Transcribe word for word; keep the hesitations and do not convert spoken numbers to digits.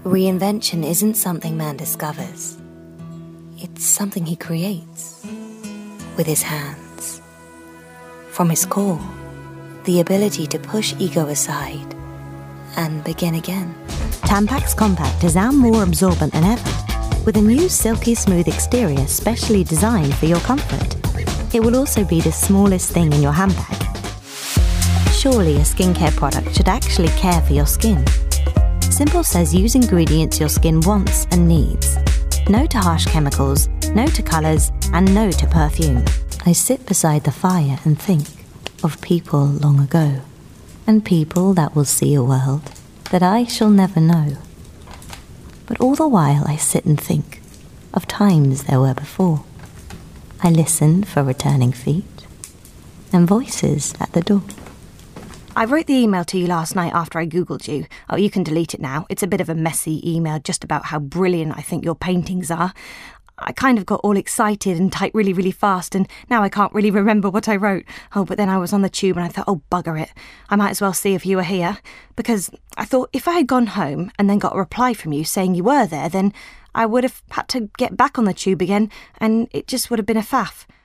Reinvention isn't something man discovers. It's something he creates with his hands. From his core, the ability to push ego aside and begin again. Tampax Compact is now more absorbent than ever, with a new silky smooth exterior specially designed for your comfort. It will also be the smallest thing in your handbag. Surely a skincare product should actually care for your skin. Simple says use ingredients your skin wants and needs. No to harsh chemicals, no to colours, and no to perfume. I sit beside the fire and think of people long ago, and people that will see a world that I shall never know. But all the while I sit and think of times there were before. I listen for returning feet and voices at the door. I wrote the email to you last night after I googled you. Oh, you can delete it now. It's a bit of a messy email just about how brilliant I think your paintings are. I kind of got all excited and typed really, really fast, and now I can't really remember what I wrote. Oh, but then I was on the tube and I thought, oh, bugger it. I might as well see if you were here. Because I thought if I had gone home and then got a reply from you saying you were there, then I would have had to get back on the tube again, and it just would have been a faff.